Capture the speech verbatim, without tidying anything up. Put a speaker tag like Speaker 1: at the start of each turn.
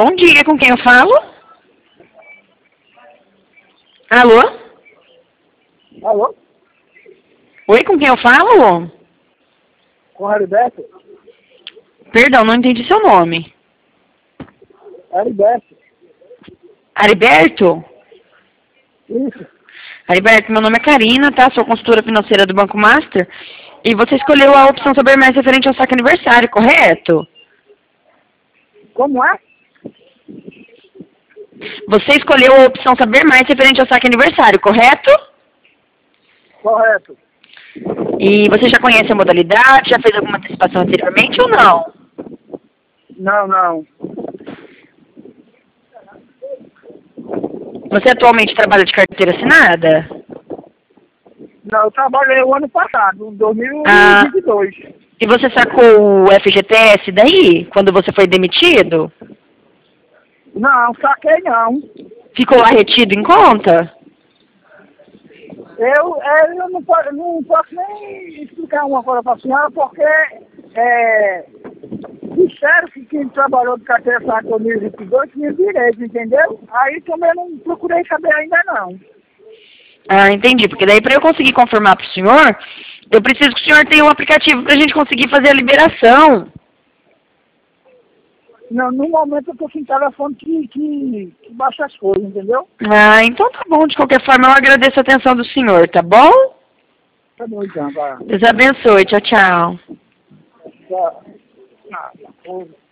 Speaker 1: Bom dia, com quem eu falo? Alô?
Speaker 2: Alô?
Speaker 1: Oi, com quem eu falo?
Speaker 2: Com a Heriberto?
Speaker 1: Perdão, não entendi seu nome.
Speaker 2: Heriberto.
Speaker 1: Heriberto?
Speaker 2: Isso.
Speaker 1: Heriberto, meu nome é Karina, tá? Sou consultora financeira do Banco Master. E você escolheu a opção saber mais referente ao saque aniversário, correto?
Speaker 2: Como é?
Speaker 1: Você escolheu a opção saber mais referente ao saque aniversário, correto?
Speaker 2: Correto.
Speaker 1: E você já conhece a modalidade? Já fez alguma antecipação anteriormente ou não?
Speaker 2: Não, não.
Speaker 1: Você atualmente trabalha de carteira assinada?
Speaker 2: Não, eu trabalhei o ano passado, em dois mil
Speaker 1: Ah,
Speaker 2: e vinte e dois.
Speaker 1: e você sacou o F G T S daí, quando você foi demitido?
Speaker 2: Não, saquei não.
Speaker 1: Ficou lá retido em conta?
Speaker 2: Eu, é, eu não, posso, não posso nem explicar uma coisa para a senhora, porque é, disseram que quem trabalhou de carteira assinada em dois mil e vinte e dois tinha direito, entendeu? Aí também não procurei saber ainda não.
Speaker 1: Ah, entendi. Porque daí para eu conseguir confirmar para o senhor, eu preciso que o senhor tenha um aplicativo para a gente conseguir fazer a liberação.
Speaker 2: Não, no momento eu tô sem telefone que, que, que baixa as coisas, entendeu?
Speaker 1: Ah, então tá bom. De qualquer forma, eu agradeço a atenção do senhor, tá bom?
Speaker 2: Tá bom então, vai.
Speaker 1: Deus abençoe. Tchau, tchau.
Speaker 2: Tá. Ah, tá.